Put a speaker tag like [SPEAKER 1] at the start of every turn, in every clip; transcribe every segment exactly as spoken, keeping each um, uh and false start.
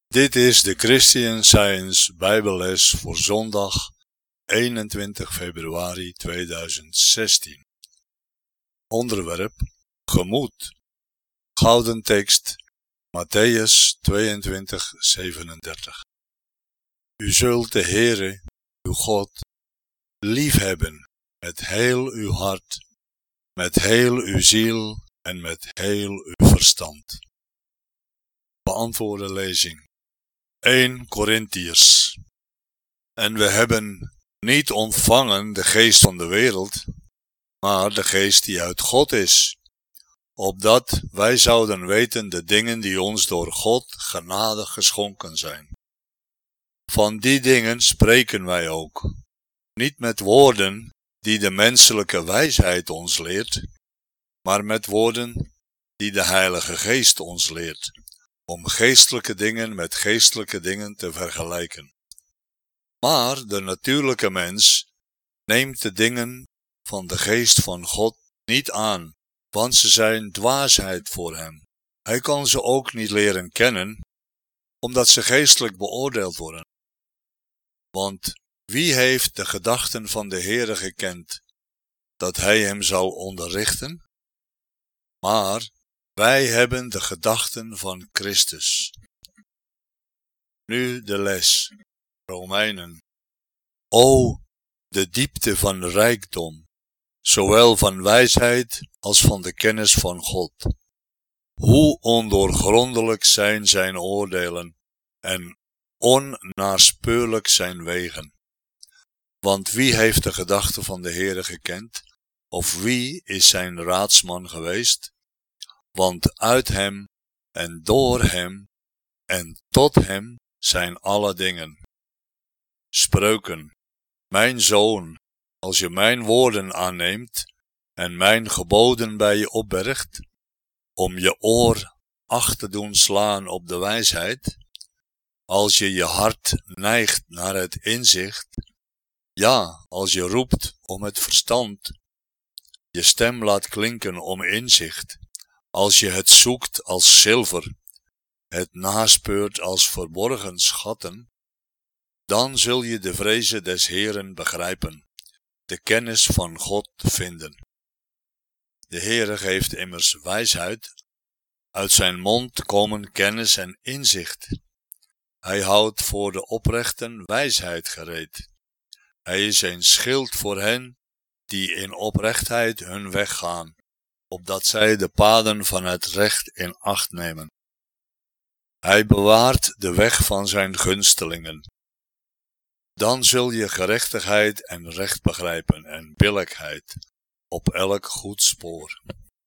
[SPEAKER 1] Dit is de Christian Science Bijbelles voor zondag eenentwintig februari tweeduizend zestien. Onderwerp: gemoed. Gouden tekst: Mattheüs tweeëntwintig zevenendertig. U zult de Heere, uw God, liefhebben met heel uw hart, met heel uw ziel en met heel uw verstand. Beantwoorde lezing. Eerste Korintiërs. En we hebben niet ontvangen de geest van de wereld, maar de geest die uit God is, opdat wij zouden weten de dingen die ons door God genadig geschonken zijn. Van die dingen spreken wij ook, niet met woorden die de menselijke wijsheid ons leert, maar met woorden die de Heilige Geest ons leert, om geestelijke dingen met geestelijke dingen te vergelijken. Maar de natuurlijke mens neemt de dingen van de geest van God niet aan, want ze zijn dwaasheid voor hem. Hij kan ze ook niet leren kennen, omdat ze geestelijk beoordeeld worden. Want wie heeft de gedachten van de Heere gekend, dat hij hem zou onderrichten? Maar wij hebben de gedachten van Christus. Nu de les. Romeinen. O, de diepte van rijkdom, zowel van wijsheid als van de kennis van God. Hoe ondoorgrondelijk zijn zijn oordelen en onnaspeurlijk zijn wegen. Want wie heeft de gedachten van de Heere gekend? Of wie is zijn raadsman geweest? Want uit hem en door hem en tot hem zijn alle dingen. Spreuken. Mijn zoon, als je mijn woorden aanneemt en mijn geboden bij je opbergt, om je oor acht te doen slaan op de wijsheid, als je je hart neigt naar het inzicht, ja, als je roept om het verstand, je stem laat klinken om inzicht, als je het zoekt als zilver, het naspeurt als verborgen schatten, dan zul je de vreze des Heeren begrijpen, de kennis van God vinden. De Heere geeft immers wijsheid, uit zijn mond komen kennis en inzicht. Hij houdt voor de oprechten wijsheid gereed. Hij is een schild voor hen die in oprechtheid hun weg gaan, opdat zij de paden van het recht in acht nemen. Hij bewaart de weg van zijn gunstelingen. Dan zul je gerechtigheid en recht begrijpen en billijkheid op elk goed spoor.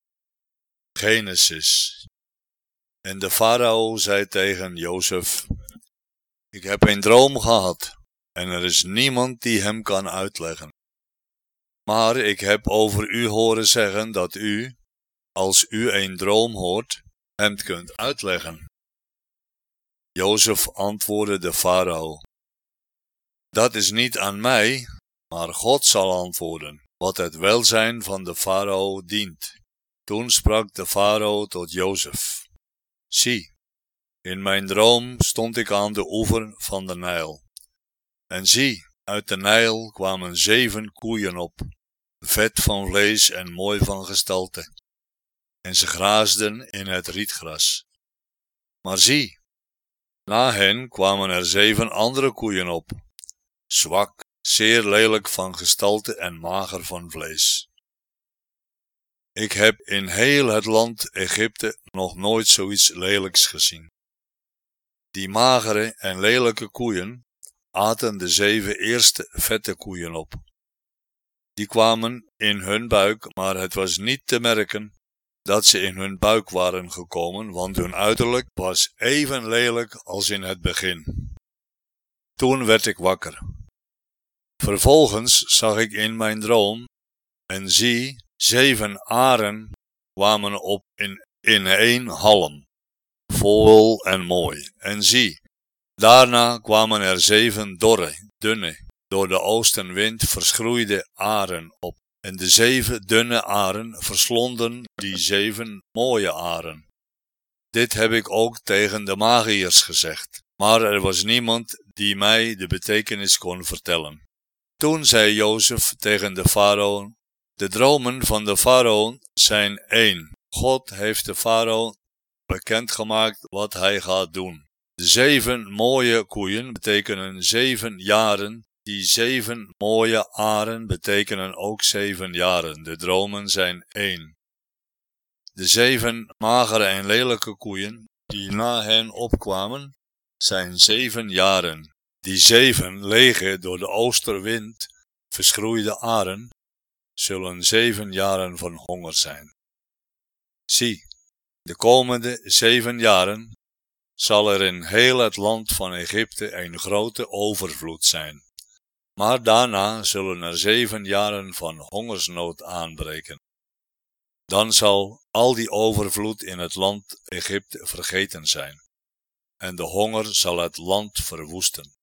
[SPEAKER 1] Genesis. En de farao zei tegen Jozef: Ik heb een droom gehad, en er is niemand die hem kan uitleggen. Maar ik heb over u horen zeggen dat u, als u een droom hoort, hem kunt uitleggen. Jozef antwoordde de farao: Dat is niet aan mij, maar God zal antwoorden, wat het welzijn van de farao dient. Toen sprak de farao tot Jozef: Zie, in mijn droom stond ik aan de oever van de Nijl. En zie, uit de Nijl kwamen zeven koeien op, vet van vlees en mooi van gestalte. En ze graasden in het rietgras. Maar zie, na hen kwamen er zeven andere koeien op, zwak, zeer lelijk van gestalte en mager van vlees. Ik heb in heel het land Egypte nog nooit zoiets lelijks gezien. Die magere en lelijke koeien aten de zeven eerste vette koeien op. Die kwamen in hun buik, maar het was niet te merken dat ze in hun buik waren gekomen, want hun uiterlijk was even lelijk als in het begin. Toen werd ik wakker. Vervolgens zag ik in mijn droom, en zie, zeven aren kwamen op in, in één halm, vol en mooi. En zie, daarna kwamen er zeven dorre, dunne, door de oostenwind verschroeide aren op. En de zeven dunne aren verslonden die zeven mooie aren. Dit heb ik ook tegen de magiërs gezegd, maar er was niemand die mij de betekenis kon vertellen. Toen zei Jozef tegen de farao: de dromen van de farao zijn één. God heeft de farao bekendgemaakt wat hij gaat doen. De zeven mooie koeien betekenen zeven jaren. Die zeven mooie aren betekenen ook zeven jaren. De dromen zijn één. De zeven magere en lelijke koeien die na hen opkwamen, zijn zeven jaren. Die zeven lege, door de oosterwind verschroeide aren, zullen zeven jaren van honger zijn. Zie, de komende zeven jaren zal er in heel het land van Egypte een grote overvloed zijn. Maar daarna zullen er zeven jaren van hongersnood aanbreken. Dan zal al die overvloed in het land Egypte vergeten zijn, en de honger zal het land verwoesten.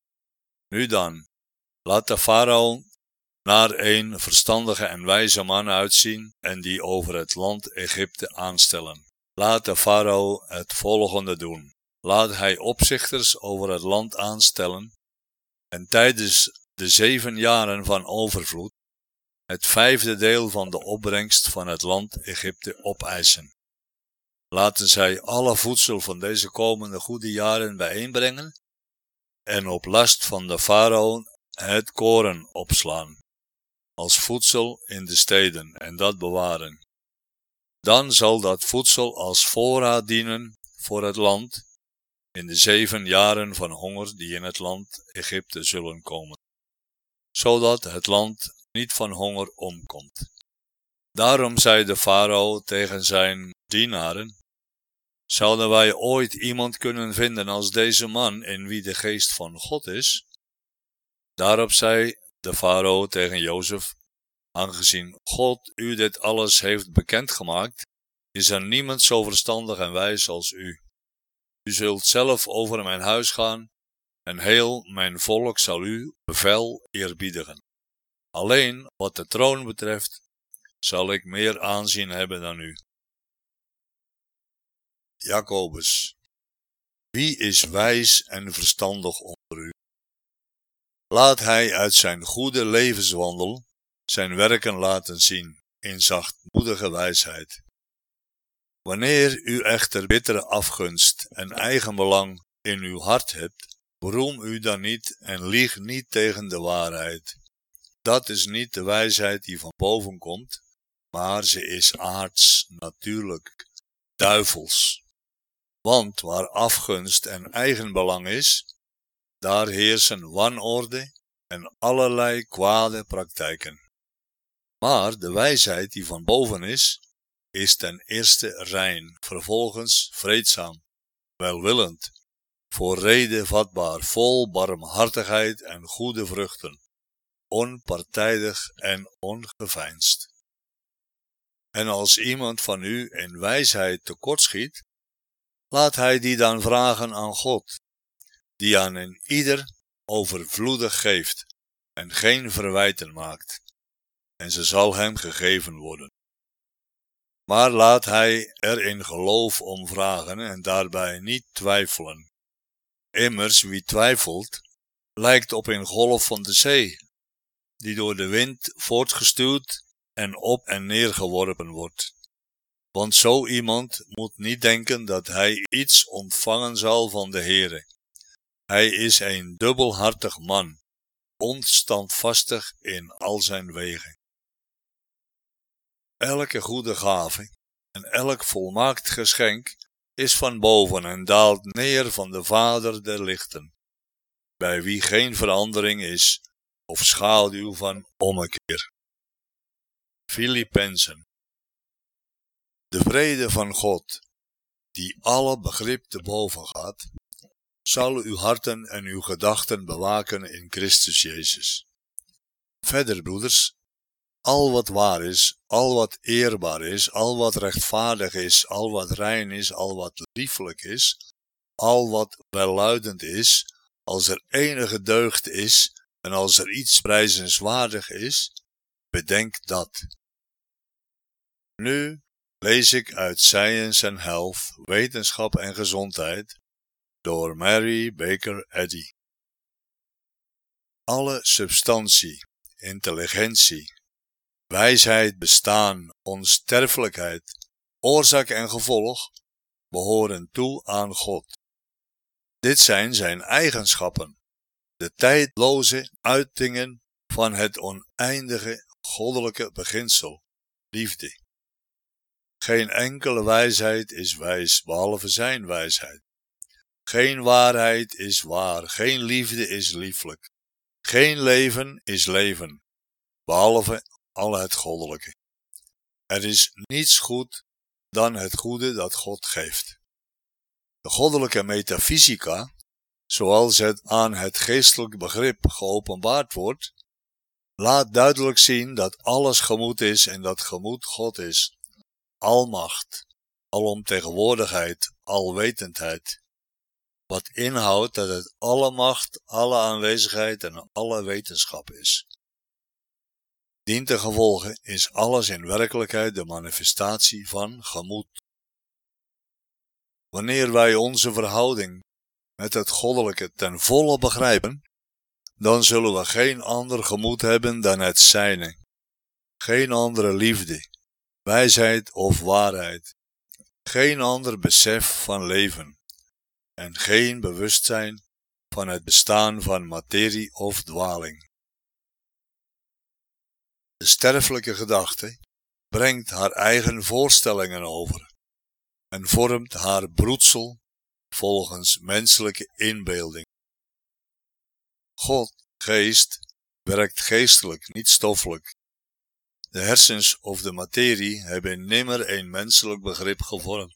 [SPEAKER 1] Nu dan, laat de farao naar een verstandige en wijze man uitzien en die over het land Egypte aanstellen. Laat de farao het volgende doen. Laat hij opzichters over het land aanstellen en tijdens de zeven jaren van overvloed het vijfde deel van de opbrengst van het land Egypte opeisen. Laten zij alle voedsel van deze komende goede jaren bijeenbrengen en op last van de farao het koren opslaan, als voedsel in de steden en dat bewaren. Dan zal dat voedsel als voorraad dienen voor het land in de zeven jaren van honger die in het land Egypte zullen komen, zodat het land niet van honger omkomt. Daarom zei de farao tegen zijn dienaren: zouden wij ooit iemand kunnen vinden als deze man in wie de geest van God is? Daarop zei de farao tegen Jozef: aangezien God u dit alles heeft bekendgemaakt, is er niemand zo verstandig en wijs als u. U zult zelf over mijn huis gaan en heel mijn volk zal uw bevel eerbiedigen. Alleen wat de troon betreft, zal ik meer aanzien hebben dan u. Jacobus: wie is wijs en verstandig onder u? Laat hij uit zijn goede levenswandel zijn werken laten zien in zachtmoedige wijsheid. Wanneer u echter bittere afgunst en eigenbelang in uw hart hebt, beroem u dan niet en lieg niet tegen de waarheid. Dat is niet de wijsheid die van boven komt, maar ze is aards, natuurlijk, duivels. Want waar afgunst en eigenbelang is, daar heersen wanorde en allerlei kwade praktijken. Maar de wijsheid die van boven is, is ten eerste rein, vervolgens vreedzaam, welwillend, voor rede vatbaar, vol barmhartigheid en goede vruchten, onpartijdig en ongeveinsd. En als iemand van u in wijsheid tekortschiet, laat hij die dan vragen aan God, die aan een ieder overvloedig geeft en geen verwijten maakt, en ze zal hem gegeven worden. Maar laat hij er in geloof om vragen en daarbij niet twijfelen. Immers, wie twijfelt, lijkt op een golf van de zee, die door de wind voortgestuwd en op en neer geworpen wordt. Want zo iemand moet niet denken dat hij iets ontvangen zal van de Heere. Hij is een dubbelhartig man, onstandvastig in al zijn wegen. Elke goede gave en elk volmaakt geschenk is van boven en daalt neer van de Vader der lichten, bij wie geen verandering is of schaduw van ommekeer. Filippenzen. De vrede van God, die alle begrip te boven gaat, zal uw harten en uw gedachten bewaken in Christus Jezus. Verder, broeders, al wat waar is, al wat eerbaar is, al wat rechtvaardig is, al wat rein is, al wat liefelijk is, al wat welluidend is, als er enige deugd is en als er iets prijzenswaardig is, bedenk dat. Nu lees ik uit Science and Health, Wetenschap en Gezondheid, door Mary Baker Eddy. Alle substantie, intelligentie, wijsheid, bestaan, onsterfelijkheid, oorzaak en gevolg behoren toe aan God. Dit zijn zijn eigenschappen, de tijdloze uitingen van het oneindige goddelijke beginsel, liefde. Geen enkele wijsheid is wijs, behalve zijn wijsheid. Geen waarheid is waar, geen liefde is lieflijk. Geen leven is leven, behalve al het goddelijke. Er is niets goed dan het goede dat God geeft. De goddelijke metafysica, zoals het aan het geestelijk begrip geopenbaard wordt, laat duidelijk zien dat alles gemoed is en dat gemoed God is. Almacht, alomtegenwoordigheid, alwetendheid. Wat inhoudt dat het alle macht, alle aanwezigheid en alle wetenschap is. Dientengevolge is alles in werkelijkheid de manifestatie van gemoed. Wanneer wij onze verhouding met het goddelijke ten volle begrijpen, dan zullen we geen ander gemoed hebben dan het zijne. Geen andere liefde, wijsheid of waarheid. Geen ander besef van leven. En geen bewustzijn van het bestaan van materie of dwaling. De sterfelijke gedachte brengt haar eigen voorstellingen over en vormt haar broedsel volgens menselijke inbeelding. God, geest, werkt geestelijk, niet stoffelijk. De hersens of de materie hebben nimmer een menselijk begrip gevormd.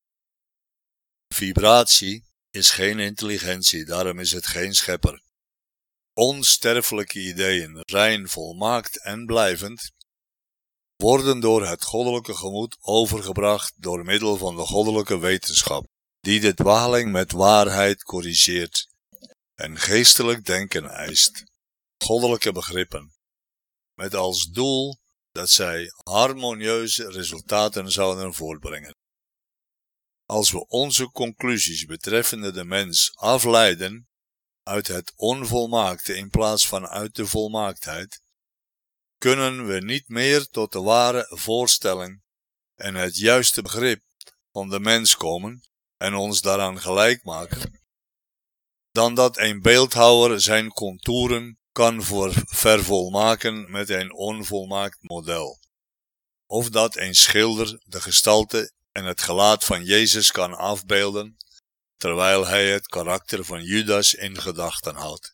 [SPEAKER 1] Vibratie is geen intelligentie, daarom is het geen schepper. Onsterfelijke ideeën, rein, volmaakt en blijvend, worden door het goddelijke gemoed overgebracht door middel van de goddelijke wetenschap, die de dwaling met waarheid corrigeert en geestelijk denken eist, goddelijke begrippen, met als doel dat zij harmonieuze resultaten zouden voortbrengen. Als we onze conclusies betreffende de mens afleiden uit het onvolmaakte in plaats van uit de volmaaktheid, kunnen we niet meer tot de ware voorstelling en het juiste begrip van de mens komen en ons daaraan gelijk maken, dan dat een beeldhouwer zijn contouren kan vervolmaken met een onvolmaakt model, of dat een schilder de gestalte en het gelaat van Jezus kan afbeelden, terwijl hij het karakter van Judas in gedachten houdt.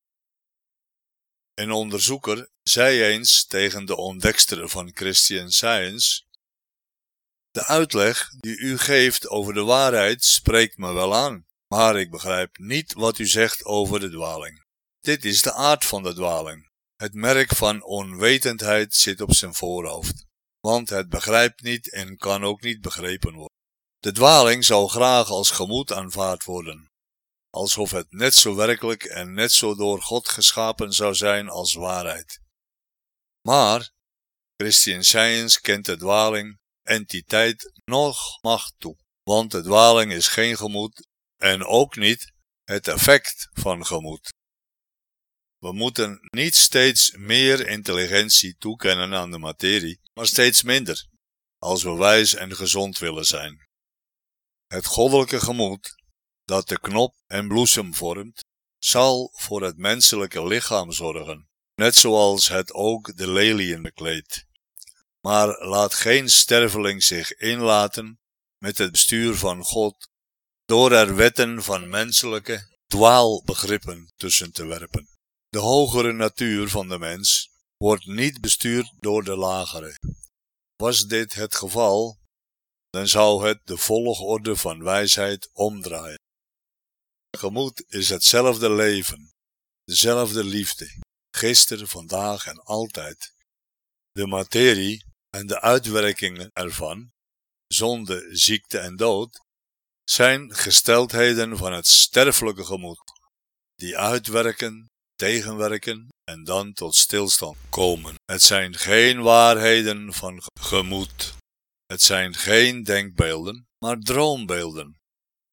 [SPEAKER 1] Een onderzoeker zei eens tegen de ontdekster van Christian Science: de uitleg die u geeft over de waarheid spreekt me wel aan, maar ik begrijp niet wat u zegt over de dwaling. Dit is de aard van de dwaling. Het merk van onwetendheid zit op zijn voorhoofd, want het begrijpt niet en kan ook niet begrepen worden. De dwaling zou graag als gemoed aanvaard worden, alsof het net zo werkelijk en net zo door God geschapen zou zijn als waarheid. Maar Christian Science kent de dwaling, entiteit, nog macht toe, want de dwaling is geen gemoed en ook niet het effect van gemoed. We moeten niet steeds meer intelligentie toekennen aan de materie, maar steeds minder, als we wijs en gezond willen zijn. Het goddelijke gemoed, dat de knop en bloesem vormt, zal voor het menselijke lichaam zorgen, net zoals het ook de leliën bekleedt. Maar laat geen sterveling zich inlaten met het bestuur van God, door er wetten van menselijke dwaalbegrippen tussen te werpen. De hogere natuur van de mens wordt niet bestuurd door de lagere. Was dit het geval, dan zou het de volgorde van wijsheid omdraaien. Gemoed is hetzelfde leven, dezelfde liefde, gisteren, vandaag en altijd. De materie en de uitwerkingen ervan, zonde, ziekte en dood, zijn gesteldheden van het sterfelijke gemoed, die uitwerken, tegenwerken en dan tot stilstand komen. Het zijn geen waarheden van gemoed. Het zijn geen denkbeelden, maar droombeelden.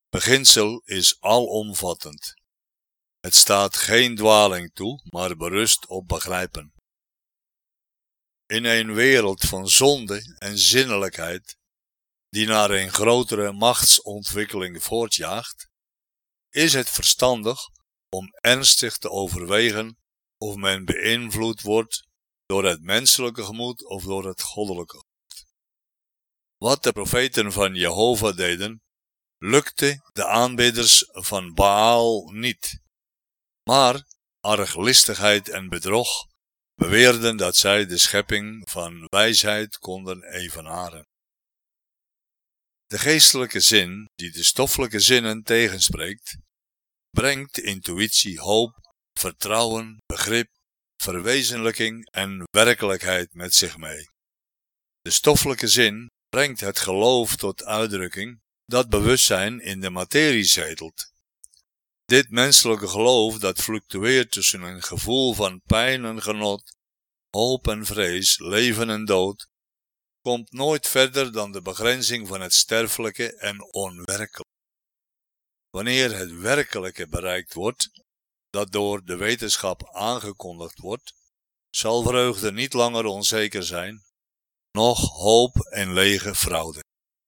[SPEAKER 1] beginsel is alomvattend. Het staat geen dwaling toe, maar berust op begrijpen. In een wereld van zonde en zinnelijkheid, die naar een grotere machtsontwikkeling voortjaagt, is het verstandig om ernstig te overwegen of men beïnvloed wordt door het menselijke gemoed of door het goddelijke gemoed. Wat de profeten van Jehovah deden, lukte de aanbidders van Baal niet, maar arglistigheid en bedrog beweerden dat zij de schepping van wijsheid konden evenaren. De geestelijke zin, die de stoffelijke zinnen tegenspreekt, brengt intuïtie, hoop, vertrouwen, begrip, verwezenlijking en werkelijkheid met zich mee. De stoffelijke zin brengt het geloof tot uitdrukking dat bewustzijn in de materie zetelt. Dit menselijke geloof dat fluctueert tussen een gevoel van pijn en genot, hoop en vrees, leven en dood, komt nooit verder dan de begrenzing van het sterfelijke en onwerkelijke. Wanneer het werkelijke bereikt wordt, dat door de wetenschap aangekondigd wordt, zal vreugde niet langer onzeker zijn, noch hoop en lege fraude.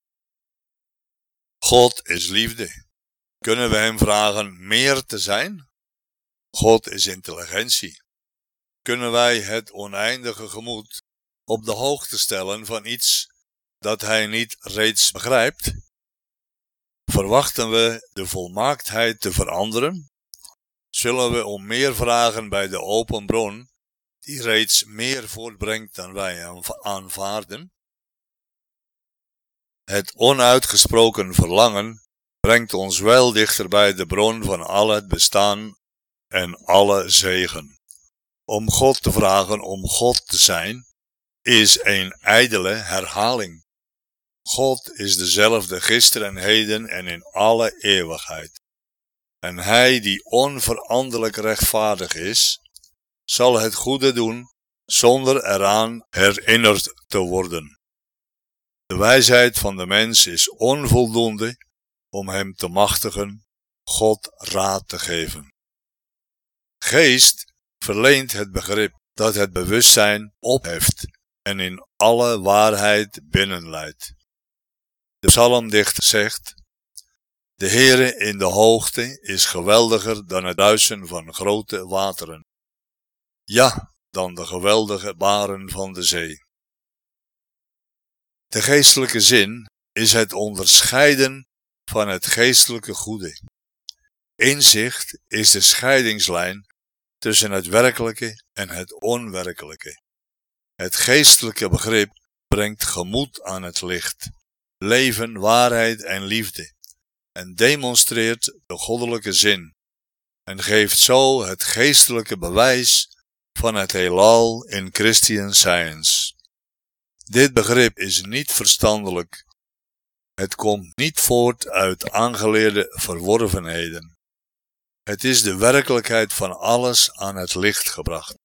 [SPEAKER 1] God is liefde. Kunnen we hem vragen meer te zijn? God is intelligentie. Kunnen wij het oneindige gemoed op de hoogte stellen van iets dat hij niet reeds begrijpt? Verwachten we de volmaaktheid te veranderen? Zullen we om meer vragen bij de open bron, die reeds meer voortbrengt dan wij aanvaarden? Het onuitgesproken verlangen brengt ons wel dichter bij de bron van al het bestaan en alle zegen. Om God te vragen om God te zijn, is een ijdele herhaling. God is dezelfde gisteren en heden en in alle eeuwigheid. En hij die onveranderlijk rechtvaardig is, zal het goede doen zonder eraan herinnerd te worden. De wijsheid van de mens is onvoldoende om hem te machtigen God raad te geven. Geest verleent het begrip dat het bewustzijn opheft en in alle waarheid binnenleidt. De psalmdichter zegt: de Heere in de hoogte is geweldiger dan het ruisen van grote wateren. Ja, dan de geweldige baren van de zee. De geestelijke zin is het onderscheiden van het geestelijke goede. Inzicht is de scheidingslijn tussen het werkelijke en het onwerkelijke. Het geestelijke begrip brengt gemoed aan het licht, leven, waarheid en liefde, en demonstreert de goddelijke zin, en geeft zo het geestelijke bewijs van het heelal in Christian Science. Dit begrip is niet verstandelijk. Het komt niet voort uit aangeleerde verworvenheden. Het is de werkelijkheid van alles aan het licht gebracht.